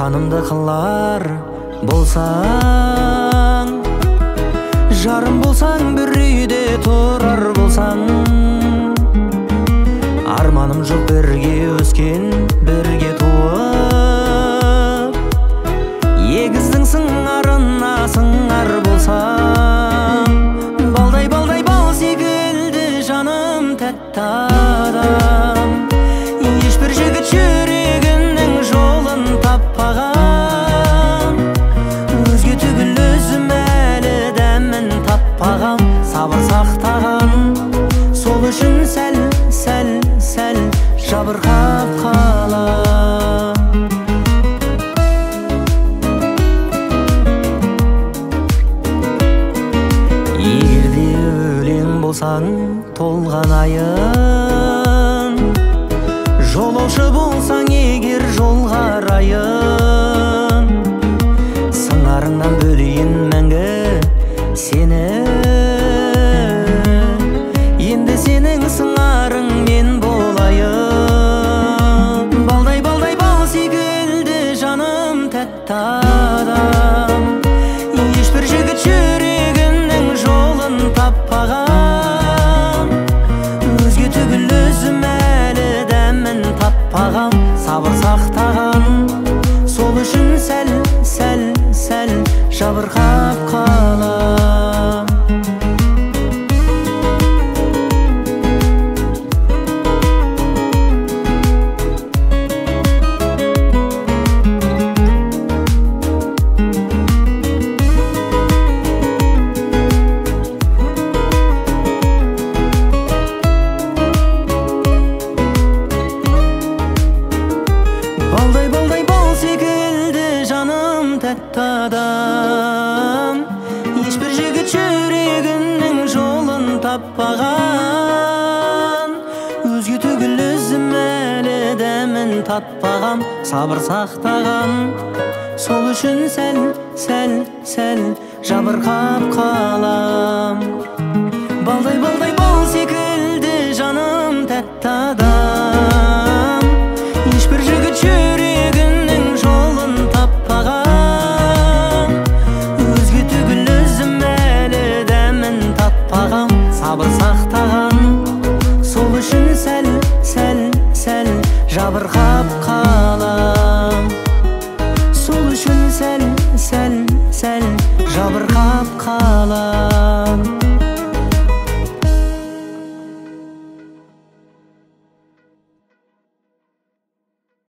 жанымды қылар болсаң, жарым болсаң, бір үйде тұрар болсаң. Арманым жоқ бірге өскен, бірге туып, егіздің сыңарына сыңар болсаң. Балдай бал секілді жаным тәтті адам, ешбір жігіт жүрегінің жолын таппаған. Өзге түгіл өзім әлі дәмін таппаған. Сабыр сақтаған, сол үшін сәл жабырқап қалам. Егерде өлең болсаң толған айын, жолаушы болсаң егер жолға райын, сыңарыңнан бөлейін мәңгі сені. Енді сенің сыңарың мен болайын. Балдай бал секілді жаным тәтті адам, ешбір жігіт жүрегінің жолын таппаған. Өзге түгіл өзім әлі дәмін таппаған. Сабыр сақтаған, сол үшін сәл жабырқап қалам. Балдай бал секілді жаным тәтті адам, ешбір жігіт жүрегінің жолын таппаған. Өзге түгіл өзім әлі дәмін татпаған. Сабыр сақтаған, сол үшін сәл жабырқап қалам. Балдай бал секілді жаным тәтті адам, ешбір жігіт жүрегінің жолын таппаған. Өзге түгіл өзім әлі дәмін татпаған. Сабыр сақтаған, сол үшін сәл жабырқап қалам.